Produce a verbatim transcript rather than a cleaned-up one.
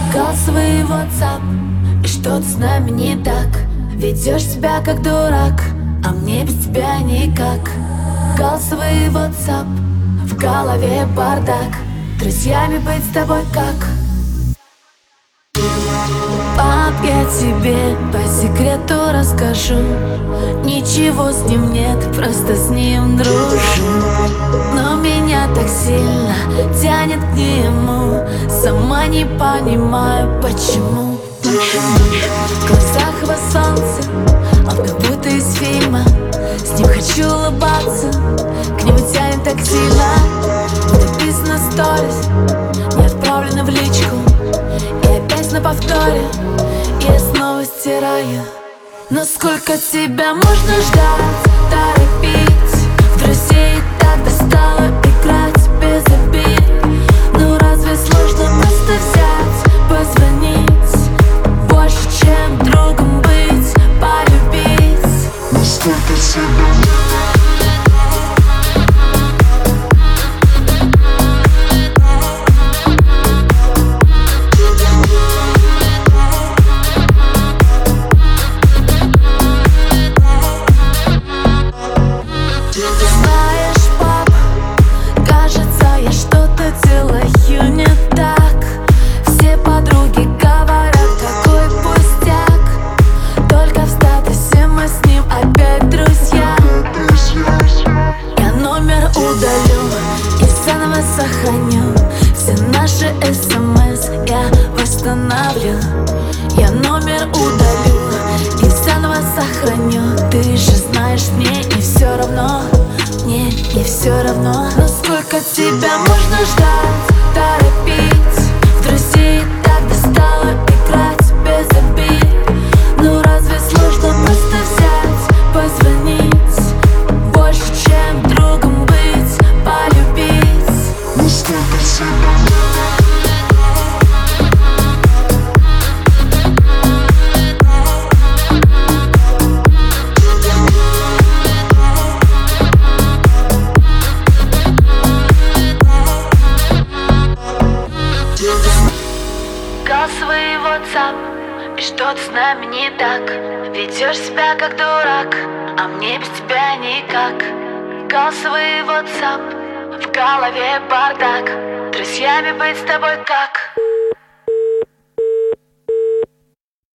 Голосовый WhatsApp, и что-то с нами не так. Ведешь себя как дурак, а мне без тебя никак. Голосовый WhatsApp, в голове бардак. Друзьями быть с тобой как? Пап, я тебе по секрету расскажу. Ничего с ним нет, просто с ним дружу. Но меня так сильно тянет к нему, сама не понимаю, почему. В глазах его солнце, он как будто из фильма. С ним хочу улыбаться, к нему тянет так сильно. Написано сторис, не отправлено в личку, и опять на повторе я снова стираю. Но сколько тебя можно ждать, торопить? В друзей так достало играть без обид. Ну разве сложно просто взять, позвонить? Больше, чем другом быть, полюбить. Но сколько тебя сохраню все наши смс, я восстановлю. Я номер удалю и заново сохраню. Ты же знаешь, мне не все равно, мне не все равно. Но сколько тебя можно ждать, торопить? В друзей так достало играть без обид. Ну разве сложно просто взять, позвонить? Больше, чем другом быть, полюбить. сколько себя Голосовый WhatsApp, и что-то с нами не так. Ведешь себя как дурак, а мне без тебя никак. Голосовый WhatsApp, в голове бардак. Друзьями быть с тобой как?